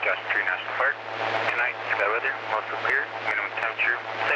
Joshua Tree National Park. Tonight, sky weather, mostly clear, minimum temperature